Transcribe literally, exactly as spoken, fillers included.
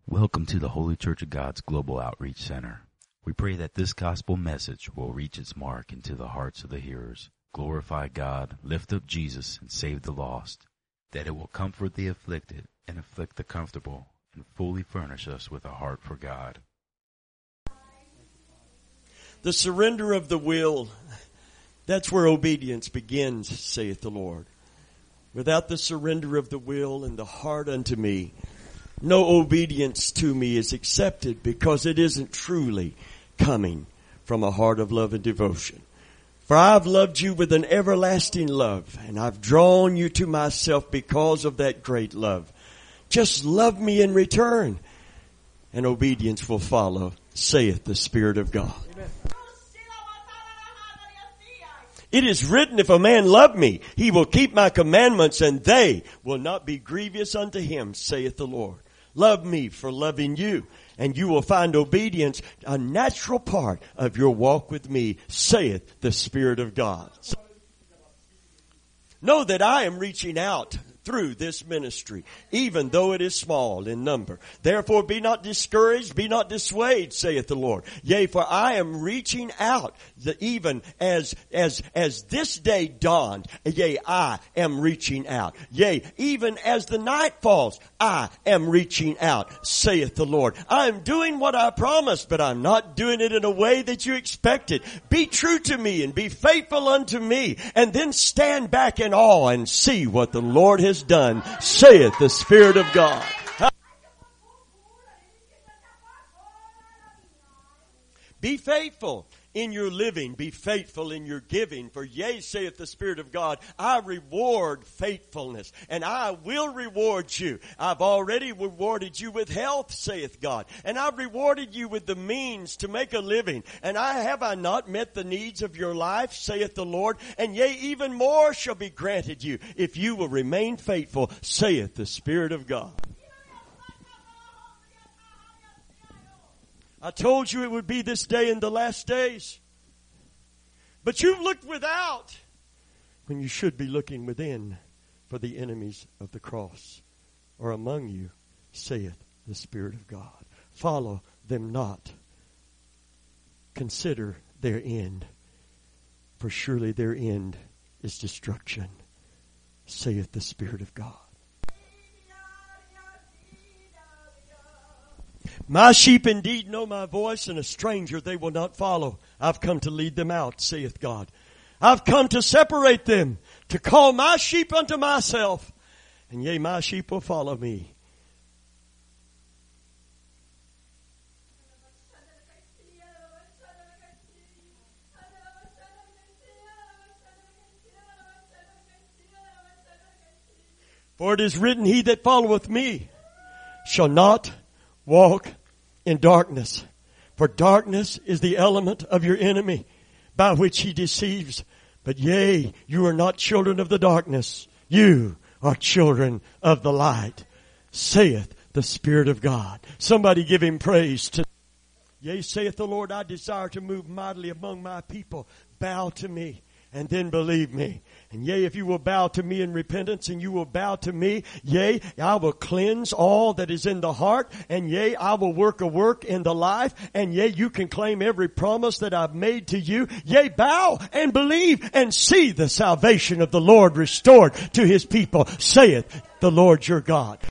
Welcome to the Holy Church of God's Global Outreach Center. We pray that this gospel message will reach its mark into the hearts of the hearers, glorify God, lift up Jesus, and save the lost, that it will comfort the afflicted and afflict the comfortable, and fully furnish us with a heart for God. The surrender of the will, that's where obedience begins, saith the Lord. Without the surrender of the will and the heart unto me, no obedience to me is accepted, because it isn't truly coming from a heart of love and devotion. For I've loved you with an everlasting love, and I've drawn you to myself because of that great love. Just love me in return, and obedience will follow, saith the Spirit of God. Amen. It is written, if a man love me, he will keep my commandments, and they will not be grievous unto him, saith the Lord. Love me for loving you, and you will find obedience a natural part of your walk with me, saith the Spirit of God. Know that I am reaching out through this ministry, even though it is small in number. Therefore be not discouraged, be not dissuaded, saith the Lord. Yea, for I am reaching out, the, even as, as, as this day dawned, yea, I am reaching out. Yea, even as the night falls, I am reaching out, saith the Lord. I am doing what I promised, but I'm not doing it in a way that you expected. Be true to me and be faithful unto me, and then stand back in awe and see what the Lord has done, saith the Spirit of God. Be faithful in your living, be faithful in your giving. For yea, saith the Spirit of God, I reward faithfulness, and I will reward you. I've already rewarded you with health, saith God, and I've rewarded you with the means to make a living. And I have I not met the needs of your life, saith the Lord, and yea, even more shall be granted you, if you will remain faithful, saith the Spirit of God. I told you it would be this day in the last days. But you've looked without when you should be looking within, for the enemies of the cross are among you, saith the Spirit of God. Follow them not. Consider their end, for surely their end is destruction, saith the Spirit of God. My sheep indeed know my voice, and a stranger they will not follow. I've come to lead them out, saith God. I've come to separate them, to call my sheep unto myself, and yea, my sheep will follow me. For it is written, he that followeth me shall not walk in darkness, for darkness is the element of your enemy, by which he deceives. But yea, you are not children of the darkness, you are children of the light, saith the Spirit of God. Somebody give him praise to. Yea, saith the Lord, I desire to move mightily among my people. Bow to me, and then believe me. And yea, if you will bow to me in repentance, and you will bow to me, yea, I will cleanse all that is in the heart, and yea, I will work a work in the life, and yea, you can claim every promise that I've made to you. Yea, bow and believe and see the salvation of the Lord restored to his people, saith the Lord your God.